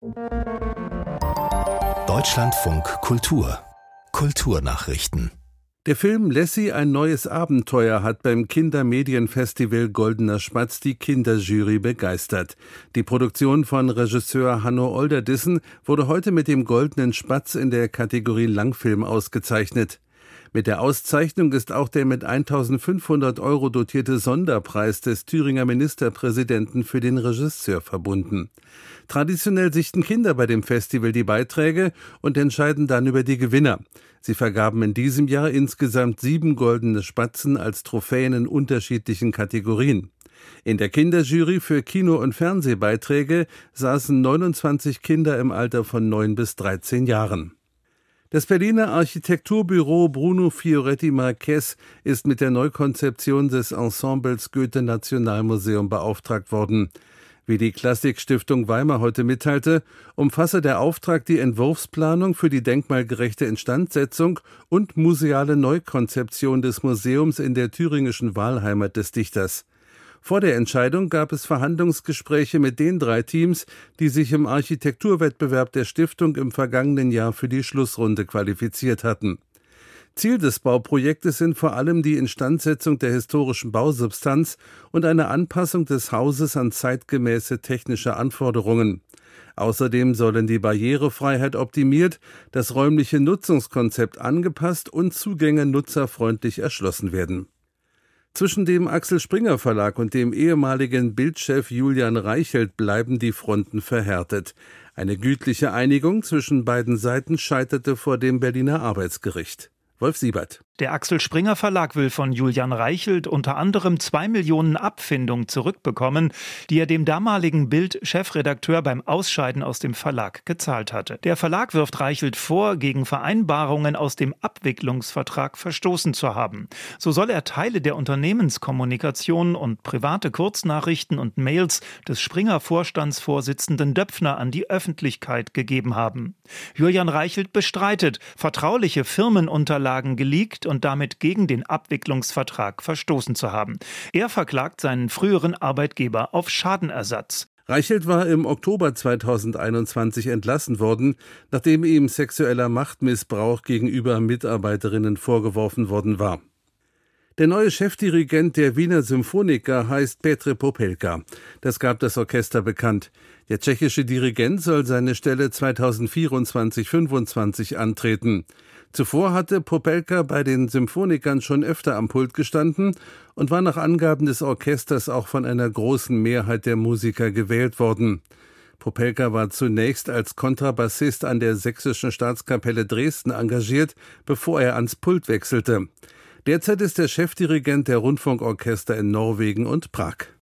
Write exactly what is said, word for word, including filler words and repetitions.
Deutschlandfunk Kultur Kulturnachrichten. Der Film Lassie, ein neues Abenteuer hat beim Kindermedienfestival Goldener Spatz die Kinderjury begeistert. Die Produktion von Regisseur Hanno Olderdissen wurde heute mit dem Goldenen Spatz in der Kategorie Langfilm ausgezeichnet. Mit der Auszeichnung ist auch der mit eintausendfünfhundert Euro dotierte Sonderpreis des Thüringer Ministerpräsidenten für den Regisseur verbunden. Traditionell sichten Kinder bei dem Festival die Beiträge und entscheiden dann über die Gewinner. Sie vergaben in diesem Jahr insgesamt sieben goldene Spatzen als Trophäen in unterschiedlichen Kategorien. In der Kinderjury für Kino- und Fernsehbeiträge saßen neunundzwanzig Kinder im Alter von neun bis dreizehn Jahren. Das Berliner Architekturbüro Bruno Fioretti Marquez ist mit der Neukonzeption des Ensembles Goethe-Nationalmuseum beauftragt worden. Wie die Klassikstiftung Weimar heute mitteilte, umfasse der Auftrag die Entwurfsplanung für die denkmalgerechte Instandsetzung und museale Neukonzeption des Museums in der thüringischen Wahlheimat des Dichters. Vor der Entscheidung gab es Verhandlungsgespräche mit den drei Teams, die sich im Architekturwettbewerb der Stiftung im vergangenen Jahr für die Schlussrunde qualifiziert hatten. Ziel des Bauprojektes sind vor allem die Instandsetzung der historischen Bausubstanz und eine Anpassung des Hauses an zeitgemäße technische Anforderungen. Außerdem sollen die Barrierefreiheit optimiert, das räumliche Nutzungskonzept angepasst und Zugänge nutzerfreundlich erschlossen werden. Zwischen dem Axel Springer Verlag und dem ehemaligen Bildchef Julian Reichelt bleiben die Fronten verhärtet. Eine gütliche Einigung zwischen beiden Seiten scheiterte vor dem Berliner Arbeitsgericht. Wolf Siebert. Der Axel Springer Verlag will von Julian Reichelt unter anderem zwei Millionen Abfindung zurückbekommen, die er dem damaligen Bild-Chefredakteur beim Ausscheiden aus dem Verlag gezahlt hatte. Der Verlag wirft Reichelt vor, gegen Vereinbarungen aus dem Abwicklungsvertrag verstoßen zu haben. So soll er Teile der Unternehmenskommunikation und private Kurznachrichten und Mails des Springer-Vorstandsvorsitzenden Döpfner an die Öffentlichkeit gegeben haben. Julian Reichelt bestreitet, vertrauliche Firmenunterlagen geleakt und damit gegen den Abwicklungsvertrag verstoßen zu haben. Er verklagt seinen früheren Arbeitgeber auf Schadenersatz. Reichelt war im Oktober zweitausendeinundzwanzig entlassen worden, nachdem ihm sexueller Machtmissbrauch gegenüber Mitarbeiterinnen vorgeworfen worden war. Der neue Chefdirigent der Wiener Symphoniker heißt Petr Popelka. Das gab das Orchester bekannt. Der tschechische Dirigent soll seine Stelle zweitausendvierundzwanzig fünfundzwanzig antreten. Zuvor hatte Popelka bei den Symphonikern schon öfter am Pult gestanden und war nach Angaben des Orchesters auch von einer großen Mehrheit der Musiker gewählt worden. Popelka war zunächst als Kontrabassist an der Sächsischen Staatskapelle Dresden engagiert, bevor er ans Pult wechselte. Derzeit ist er Chefdirigent der Rundfunkorchester in Norwegen und Prag.